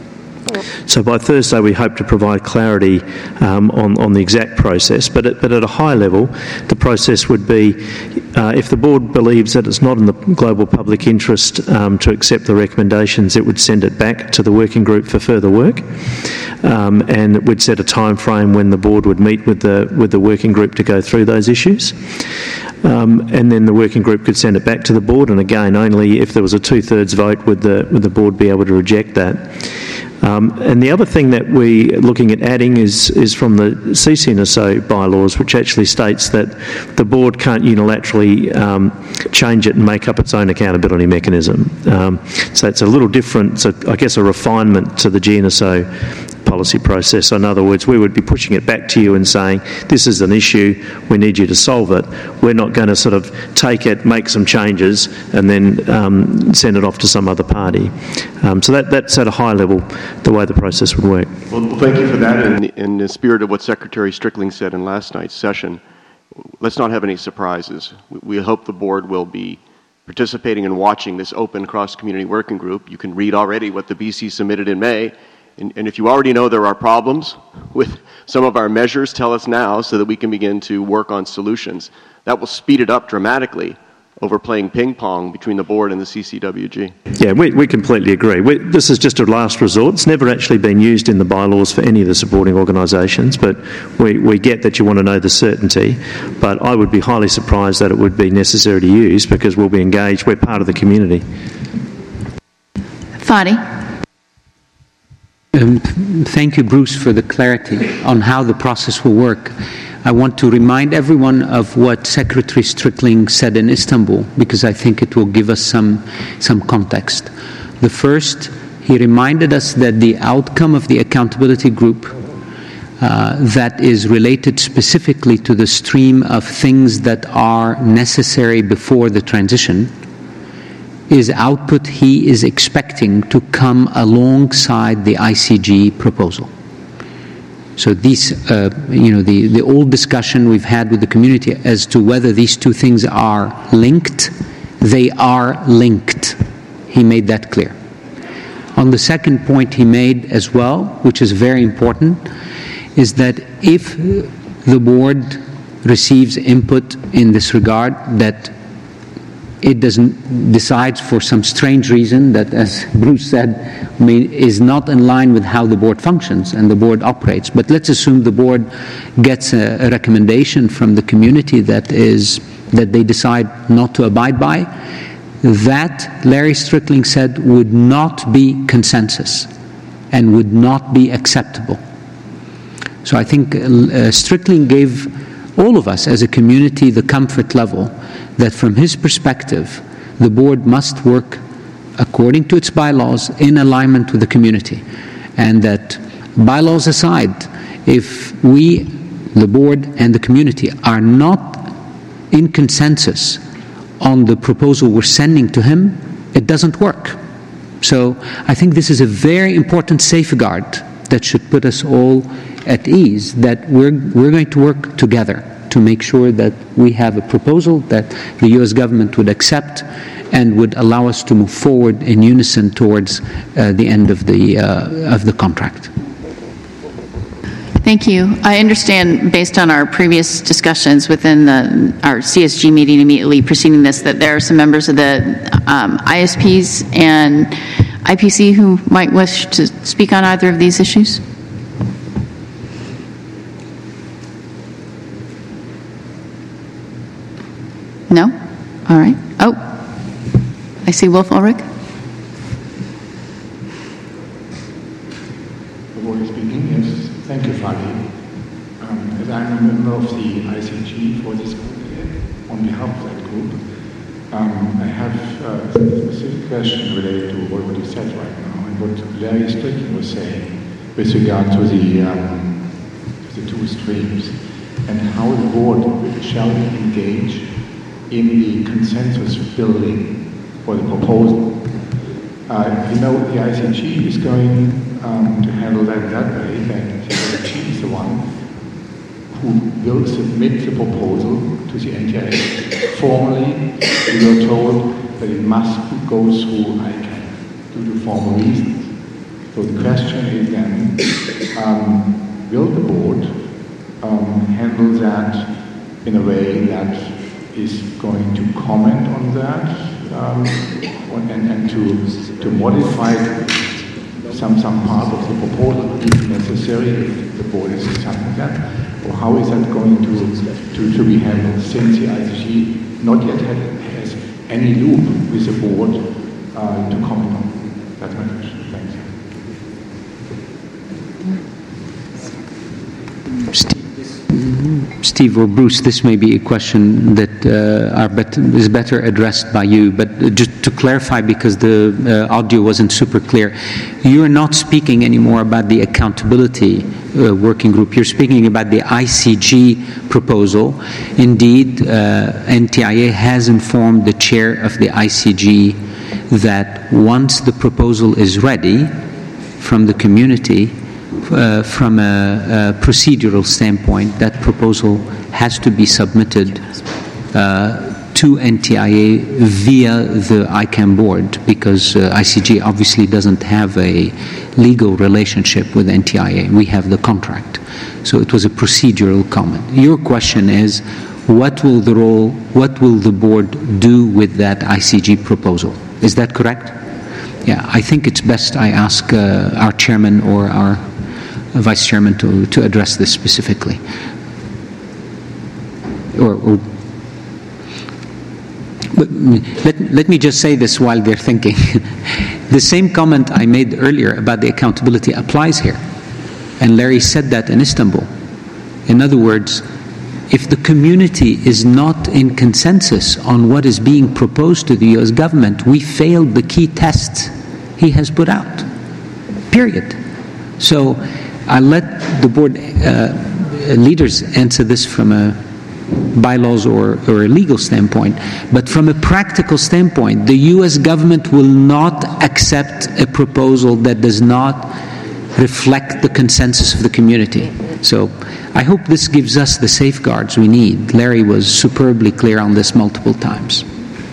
So by Thursday we hope to provide clarity um, on, on the exact process, but at, but at a high level the process would be uh, if the board believes that it's not in the global public interest um, to accept the recommendations, it would send it back to the working group for further work, um, and it would set a time frame when the board would meet with the, with the working group to go through those issues. Um, and then the working group could send it back to the board, and again only if there was a two-thirds vote would the, would the board be able to reject that. Um, and the other thing that we're looking at adding is, is from the C C N S O bylaws, which actually states that the board can't unilaterally um, change it and make up its own accountability mechanism. Um, so it's a little different, so I guess a refinement to the G N S O policy process. In other words, we would be pushing it back to you and saying, this is an issue, we need you to solve it. We're not going to sort of take it, make some changes, and then um, send it off to some other party. Um, so that, that's at a high level the way the process would work. Well, thank you for that. In, in the spirit of what Secretary Strickling said in last night's session, let's not have any surprises. We hope the board will be participating and watching this open cross-community working group. You can read already what the B C submitted in May. And, and if you already know there are problems with some of our measures, tell us now so that we can begin to work on solutions. That will speed it up dramatically over playing ping pong between the board and the C C W G. Yeah, we, we completely agree. We, this is just a last resort. It's never actually been used in the bylaws for any of the supporting organisations, but we, we get that you want to know the certainty. But I would be highly surprised that it would be necessary to use, because we'll be engaged. We're part of the community. Fadi. Um, thank you, Bruce, for the clarity on how the process will work. I want to remind everyone of what Secretary Strickling said in Istanbul, because I think it will give us some, some context. The first, he reminded us that the outcome of the accountability group uh, that is related specifically to the stream of things that are necessary before the transition is output he is expecting to come alongside the I C G proposal. So these, uh, you know, the, the old discussion we've had with the community as to whether these two things are linked, they are linked. He made that clear. On the second point he made as well, which is very important, is that if the board receives input in this regard that it doesn't decides for some strange reason that, as Bruce said, may, is not in line with how the board functions and the board operates. But let's assume the board gets a, a recommendation from the community that is that they decide not to abide by. That, Larry Strickling said, would not be consensus and would not be acceptable. So I think uh, Strickling gave all of us as a community the comfort level that from his perspective, the board must work according to its bylaws in alignment with the community. And that bylaws aside, if we, the board and the community, are not in consensus on the proposal we're sending to him, it doesn't work. So I think this is a very important safeguard that should put us all at ease, that we're, we're going to work together to make sure that we have a proposal that the U S government would accept and would allow us to move forward in unison towards uh, the end of the, uh, of the contract. Thank you. I understand, based on our previous discussions within the, our C S G meeting immediately preceding this, that there are some members of the um, I S Ps and I P C who might wish to speak on either of these issues. No? All right. Oh, I see Wolf Ulrich. Speaking, yes. Thank you, Fadi. Um, as I'm a member of the I C G for this group, on behalf of that group, um, I have uh, a specific question related to what you said right now and what Larry Strickland was saying with regard to the, um, to the two streams and how the board shall engage in the consensus building for the proposal. Uh, you know, the I C G is going um, to handle that that way, that the I C G is the one who will submit the proposal to the N T I A. Formally, we were told that it must go through I CAN due to formal reasons. So the question is then, um, will the board um, handle that in a way that is going to comment on that um, and, and to, to modify some, some part of the proposal if necessary, if the board is something that, or how is that going to, to, to be handled since the I C G not yet had, has any loop with the board uh, to comment on? That's my question. Thanks. Steve or Bruce, this may be a question that uh, are bet- is better addressed by you, but just to clarify, because the uh, audio wasn't super clear, you're not speaking anymore about the accountability uh, working group. You're speaking about the I C G proposal. Indeed, uh, N T I A has informed the chair of the I C G that once the proposal is ready from the community, Uh, from a, a procedural standpoint, that proposal has to be submitted uh, to N T I A via the I CAN board, because uh, I C G obviously doesn't have a legal relationship with N T I A. We have the contract. So it was a procedural comment. Your question is, what will the role, what will the board do with that I C G proposal? Is that correct? Yeah, I think it's best I ask uh, our chairman or our vice chairman to, to address this specifically. Or, or but let, let me just say this while they're thinking. The same comment I made earlier about the accountability applies here. And Larry said that in Istanbul. In other words, if the community is not in consensus on what is being proposed to the U S government, we failed the key tests he has put out. Period. So I let the board uh, leaders answer this from a bylaws or, or a legal standpoint, but from a practical standpoint, the U S government will not accept a proposal that does not reflect the consensus of the community. So I hope this gives us the safeguards we need. Larry was superbly clear on this multiple times.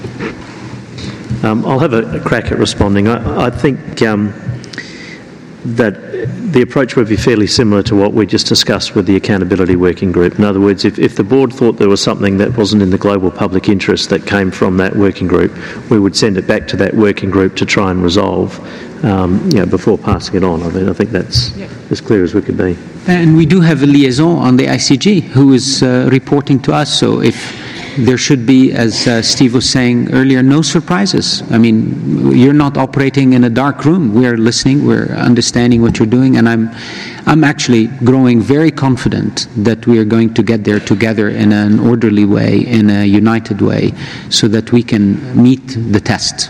Um, I'll have a, a crack at responding. I, I think um, that the approach would be fairly similar to what we just discussed with the accountability working group. In other words, if, if the board thought there was something that wasn't in the global public interest that came from that working group, we would send it back to that working group to try and resolve, um, you know, before passing it on. I mean, I think that's yeah. as clear as we could be. And we do have a liaison on the I C G who is uh, reporting to us. So if there should be, as uh, Steve was saying earlier, no surprises. I mean, you're not operating in a dark room. We're listening, we're understanding what you're doing, and I'm, I'm actually growing very confident that we are going to get there together in an orderly way, in a united way, so that we can meet the test.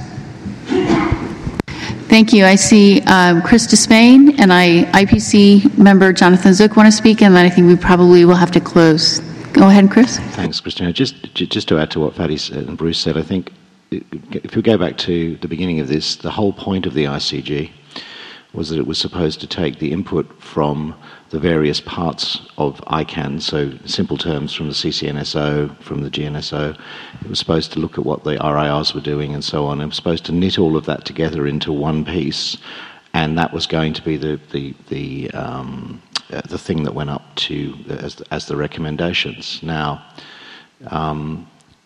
Thank you. I see um, Chris Despain and I, I P C member Jonathan Zook want to speak, and then I think we probably will have to close. Go ahead, Chris. Thanks, Christina. Just, just to add to what Fatty said and Bruce said, I think if we go back to the beginning of this, the whole point of the I C G was that it was supposed to take the input from the various parts of I CAN, so simple terms from the C C N S O, from the G N S O. It was supposed to look at what the R I Rs were doing and so on. It was supposed to knit all of that together into one piece, and that was going to be the the the, um, uh, the thing that went up to as the, as the recommendations. Now, um,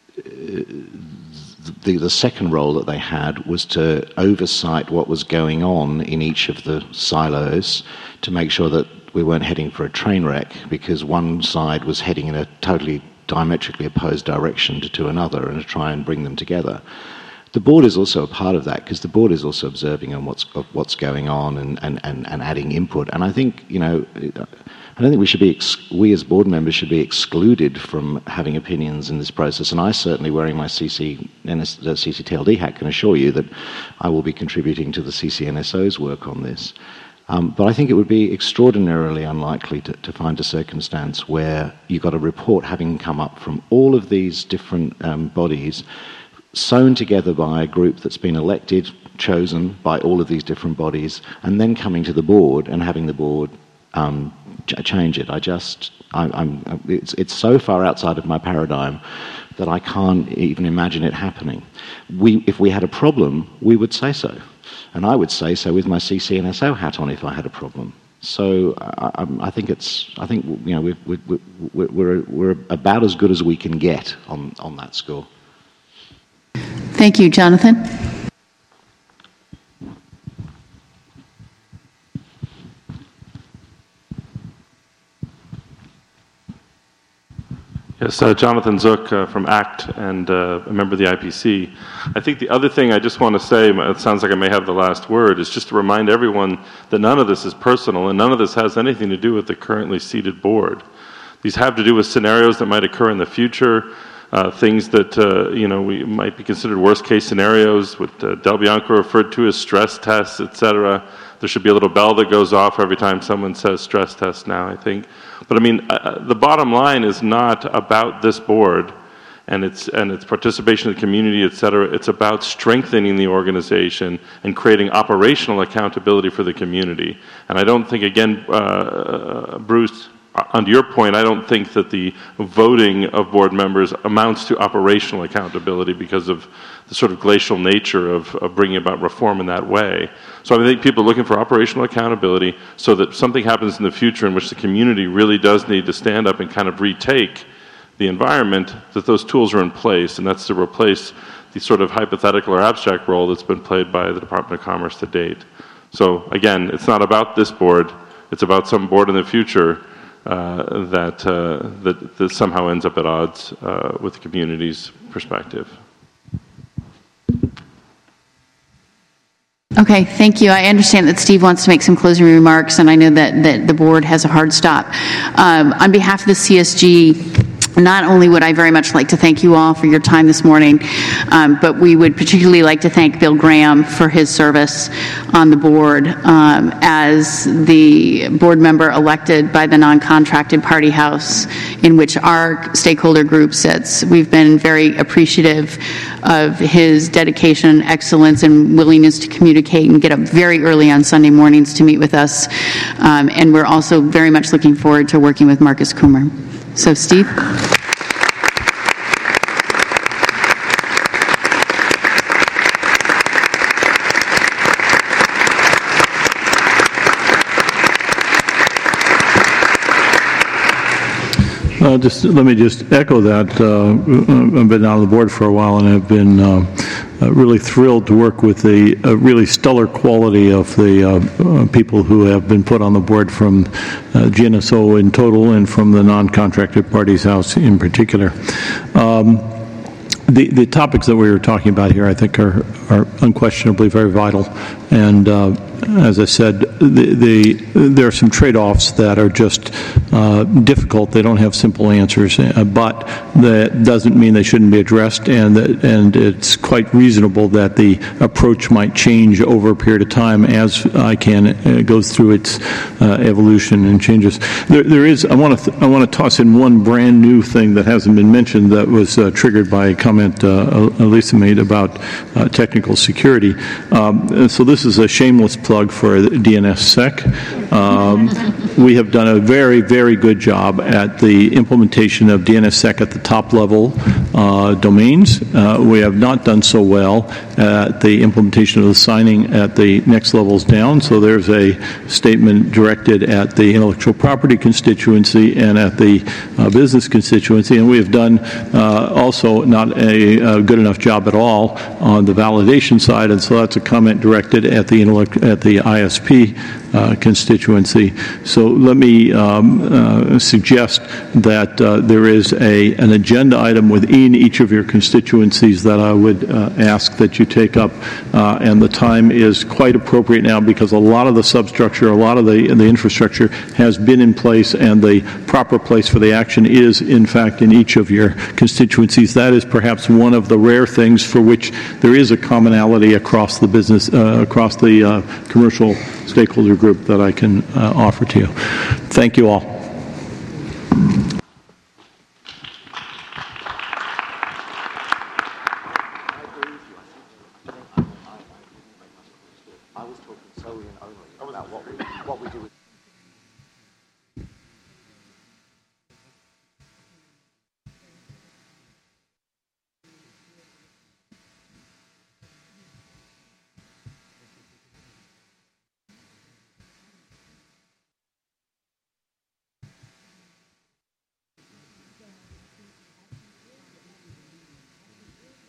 The, the second role that they had was to oversight what was going on in each of the silos to make sure that we weren't heading for a train wreck, because one side was heading in a totally diametrically opposed direction to, to another, and to try and bring them together. The board is also a part of that, because the board is also observing on what's of what's going on and, and, and, and adding input. And I think, you know, I don't think we should be, ex- we as board members should be excluded from having opinions in this process. And I certainly, wearing my C C T L D hat, can assure you that I will be contributing to the C C N S O's work on this. Um, but I think it would be extraordinarily unlikely to, to find a circumstance where you got a report having come up from all of these different um, bodies, sewn together by a group that's been elected, chosen by all of these different bodies, and then coming to the board and having the board um, ch- change it. I just, I, I'm, it's, it's so far outside of my paradigm that I can't even imagine it happening. We, if we had a problem, we would say so. And I would say so with my C C N S O hat on if I had a problem. So I, I think it's, I think, you know, we're, we're, we're, we're about as good as we can get on, on that score. Thank you, Jonathan. Yes, uh, Jonathan Zook uh, from ACT and uh, a member of the I P C. I think the other thing I just want to say, it sounds like I may have the last word, is just to remind everyone that none of this is personal and none of this has anything to do with the currently seated board. These have to do with scenarios that might occur in the future, uh, things that uh, you know we might be considered worst case scenarios, what uh, Del Bianco referred to as stress tests, et cetera. There should be a little bell that goes off every time someone says stress test now, I think. But I mean, uh, the bottom line is not about this board and its and its participation in the community, et cetera. It's about strengthening the organization and creating operational accountability for the community. And I don't think, again, uh, Bruce, on your point, I don't think that the voting of board members amounts to operational accountability because of the sort of glacial nature of, of bringing about reform in that way. So I think people are looking for operational accountability so that something happens in the future in which the community really does need to stand up and kind of retake the environment, that those tools are in place, and that's to replace the sort of hypothetical or abstract role that's been played by the Department of Commerce to date. So again, it's not about this board, it's about some board in the future uh, that, uh, that, that somehow ends up at odds uh, with the community's perspective. Okay, thank you. I understand that Steve wants to make some closing remarks, and I know that, that the board has a hard stop. Um, on behalf of the C S G, not only would I very much like to thank you all for your time this morning, um, but we would particularly like to thank Bill Graham for his service on the board um, as the board member elected by the non-contracted party house in which our stakeholder group sits. We've been very appreciative of his dedication, excellence, and willingness to communicate and get up very early on Sunday mornings to meet with us. Um, and we're also very much looking forward to working with Marcus Coomer. So, Steve? Uh, just let me just echo that. Uh, I've been on the board for a while and have been uh, uh, really thrilled to work with the uh, really stellar quality of the uh, uh, people who have been put on the board from uh, G N S O in total and from the non-contracted parties house in particular. Um, The, the topics that we were talking about here, I think, are, are unquestionably very vital. And uh, as I said, the, the, there are some trade-offs that are just uh, difficult. They don't have simple answers, uh, but that doesn't mean they shouldn't be addressed. And that, and it's quite reasonable that the approach might change over a period of time as ICANN uh, goes through its uh, evolution and changes. There, there is. I want to. I want to toss in one brand new thing that hasn't been mentioned that was uh, triggered by a comment Uh, Elisa made about uh, technical security. Um, so this is a shameless plug for D N S sec. Um, we have done a very, very good job at the implementation of D N S sec at the top level uh, domains. Uh, we have not done so well at the implementation of the signing at the next levels down. So there's a statement directed at the intellectual property constituency and at the uh, business constituency. And we have done uh, also not a A, a good enough job at all on the validation side, and so that's a comment directed at the intellect, at the I S P uh, constituency. So let me um, uh, suggest that uh, there is a an agenda item within each of your constituencies that I would uh, ask that you take up, uh, and the time is quite appropriate now because a lot of the substructure, a lot of the the infrastructure has been in place, and the proper place for the action is, in fact, in each of your constituencies. That is perhaps one of the rare things for which there is a commonality across the business, uh, across the uh, commercial stakeholder group that I can uh, offer to you. Thank you all.